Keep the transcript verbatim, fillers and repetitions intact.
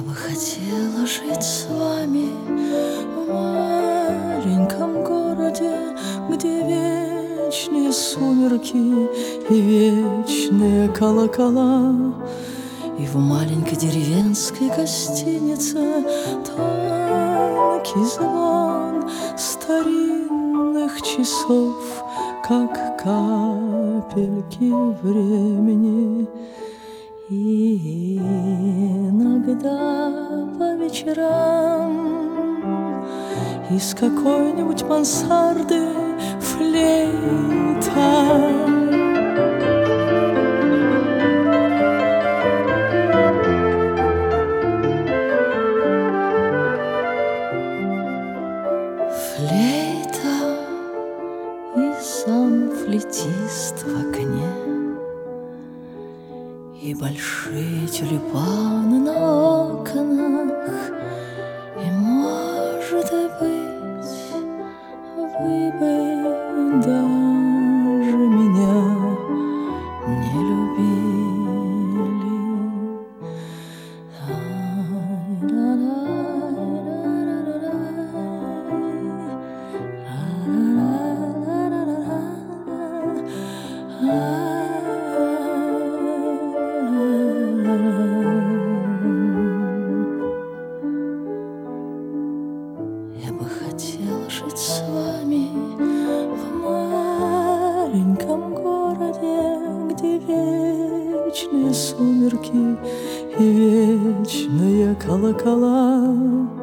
бы хотела жить с вами в маленьком городе, где вечные сумерки и вечные колокола, и в маленькой деревенской гостинице тонкий звон старинных часов, как капельки времени. И иногда по вечерам из какой-нибудь мансарды флейта флейта и сам флейтист в окне, и большие тюльпаны на окнах, и, может быть, вы бы даже меня не любили. Я бы хотел жить с вами в маленьком городе, где вечные сумерки и вечные колокола,